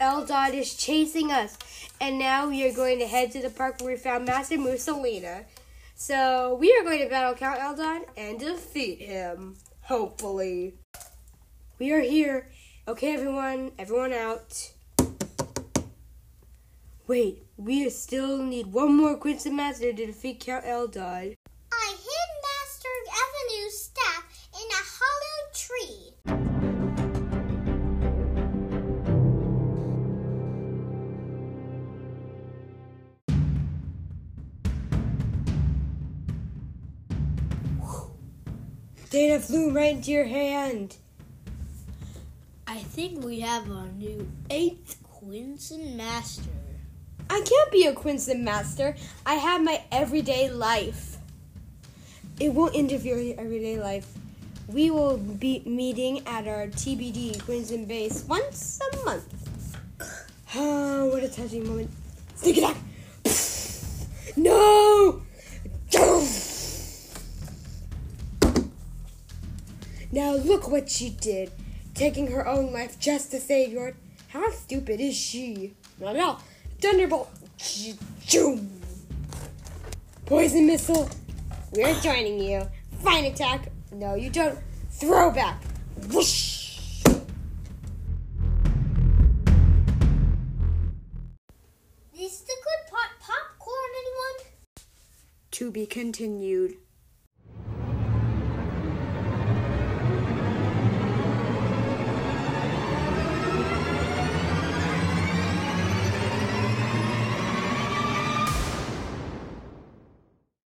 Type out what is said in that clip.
Eldad is chasing us. And now we are going to head to the park where we found Master Mussolina. So we are going to battle Count Eldad and defeat him. Hopefully. We are here. Okay, everyone out. Wait, we still need one more Quincy Master to defeat Count Eldad. I hid Master Avenue's staff in a hollow tree. Data flew right into your hand. I think we have our new 8th Quincy Master. I can't be a Quincy Master. I have my everyday life. It won't interfere with your everyday life. We will be meeting at our TBD Quincy base once a month. Oh, what a touching moment. Sneak attack! No! Now look what she did. Taking her own life just to save yours. How stupid is she? No. Thunderbolt. Poison missile. We're joining you. Fine attack. No, you don't. Throw back. Whoosh. Is the good pot popcorn, anyone? To be continued.